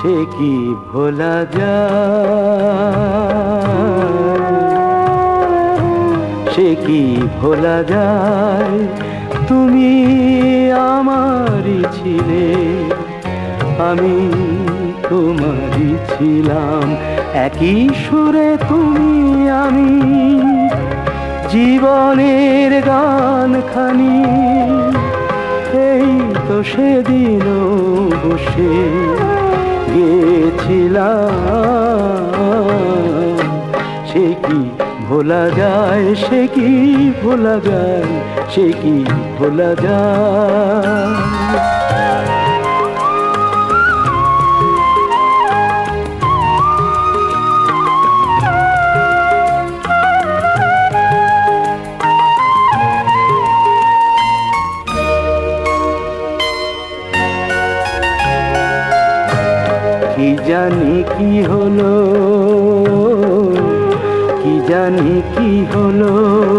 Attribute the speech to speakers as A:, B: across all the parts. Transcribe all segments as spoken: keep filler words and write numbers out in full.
A: সে কি ভোলা যায়, সে কি ভোলা যায়। তুমি আমারই ছিলে, আমি তোমারই ছিলাম, একই সুরে তুমি আমি, জীবনের গানখানি। এই তো সেদিন বসে গেছিলাম, সে কি ভোলা যায়, সে কি ভোলা যায়, সে কি ভোলা যায়। কি জানি কি হলো, কি জানি কি হলো,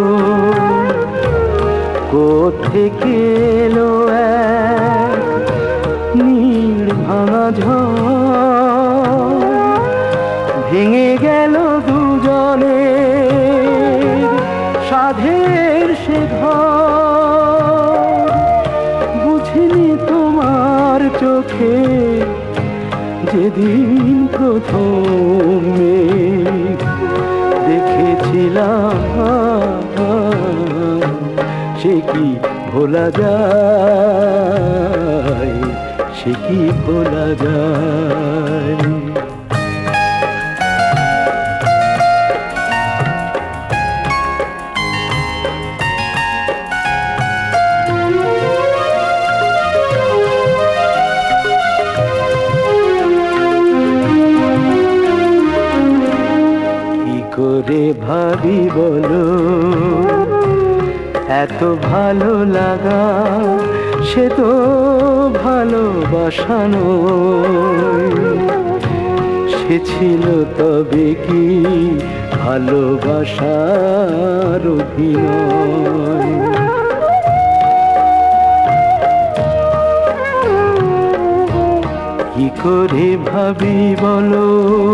A: কোত্থেকে এলো এক নীড় ভাঙা ঝড়, ভেঙে গেল দুজনের সাধের সে ঘর। বুঝিনি তোমার চোখে যেদিন প্রথম মেঘ দেখেছিলাম, সে কি ভোলা যায়, সে কি ভোলা যায়। করে ভাবি বলো, এত ভালো লাগা সে তো ভালোবাসা নয়। সে ছিল তবে কি ভালোবাসার অভিনয়। কি করে ভাবি বলো,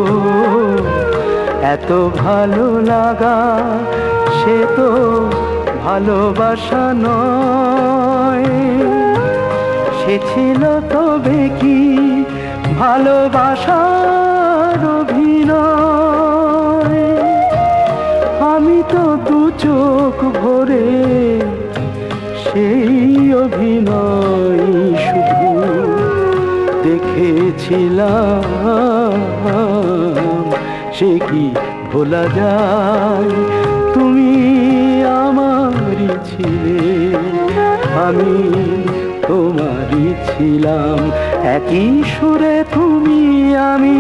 A: এত ভালো লাগা সে তো ভালোবাসা নয়। সে ছিল তবে কি ভালোবাসার অভিনয়। আমি তো দু চোখ ভরে সেই অভিনয় শুধু দেখেছিলাম, সে কি ভোলা যায়। তুমি আমারই ছিলে, আমি তোমারই ছিলাম, একই সুরে তুমি আমি,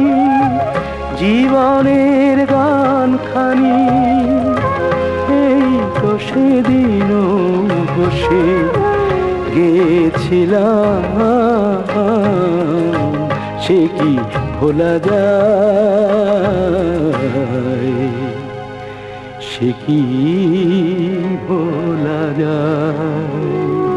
A: জীবনের গানখানি। এই তো সেদিন বসে গেছিলাম, সে কি ভোলা যায়, সে কি ভোলা যায়।